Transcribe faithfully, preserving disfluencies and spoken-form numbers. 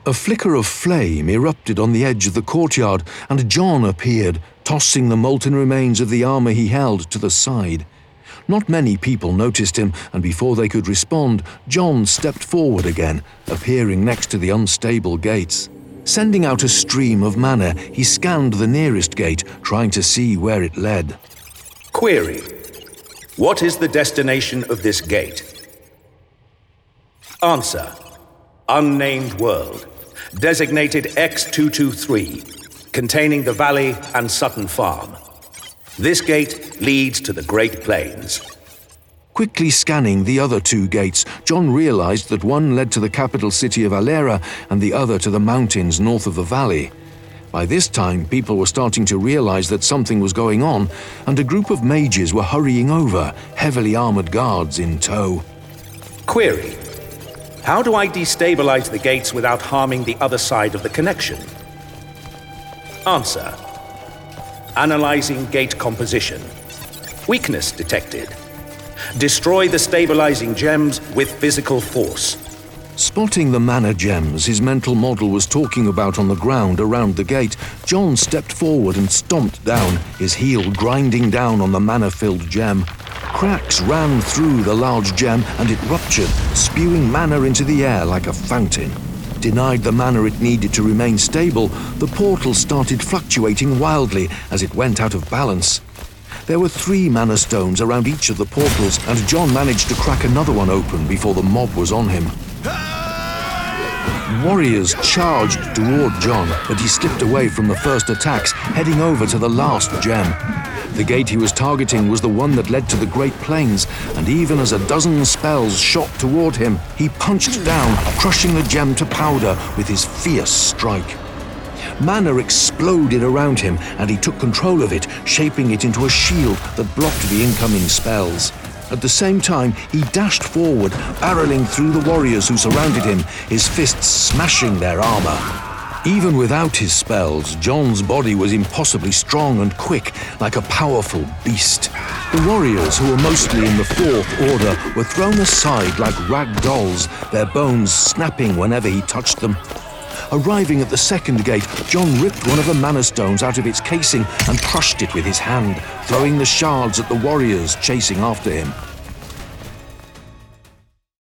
A flicker of flame erupted on the edge of the courtyard, and John appeared, tossing the molten remains of the armor he held to the side. Not many people noticed him, and before they could respond, John stepped forward again, appearing next to the unstable gates. Sending out a stream of mana, he scanned the nearest gate, trying to see where it led. Query: what is the destination of this gate? Answer: unnamed world, designated X two two three, containing the Valley and Sutton Farm. This gate leads to the Great Plains. Quickly scanning the other two gates, John realized that one led to the capital city of Alera and the other to the mountains north of the valley. By this time, people were starting to realize that something was going on, and a group of mages were hurrying over, heavily armored guards in tow. Query: how do I destabilize the gates without harming the other side of the connection? Answer: analyzing gate composition. Weakness detected. Destroy the stabilizing gems with physical force. Spotting the mana gems his mental model was talking about on the ground around the gate, John stepped forward and stomped down, his heel grinding down on the mana-filled gem. Cracks ran through the large gem and it ruptured, spewing mana into the air like a fountain. Denied the mana it needed to remain stable, the portal started fluctuating wildly as it went out of balance. There were three mana stones around each of the portals, and John managed to crack another one open before the mob was on him. Warriors charged toward John, but he slipped away from the first attacks, heading over to the last gem. The gate he was targeting was the one that led to the Great Plains, and even as a dozen spells shot toward him, he punched down, crushing the gem to powder with his fierce strike. Mana exploded around him, and he took control of it, shaping it into a shield that blocked the incoming spells. At the same time, he dashed forward, barreling through the warriors who surrounded him, his fists smashing their armor. Even without his spells, John's body was impossibly strong and quick, like a powerful beast. The warriors, who were mostly in the Fourth Order, were thrown aside like rag dolls, their bones snapping whenever he touched them. Arriving at the second gate, John ripped one of the mana stones out of its casing and crushed it with his hand, throwing the shards at the warriors chasing after him.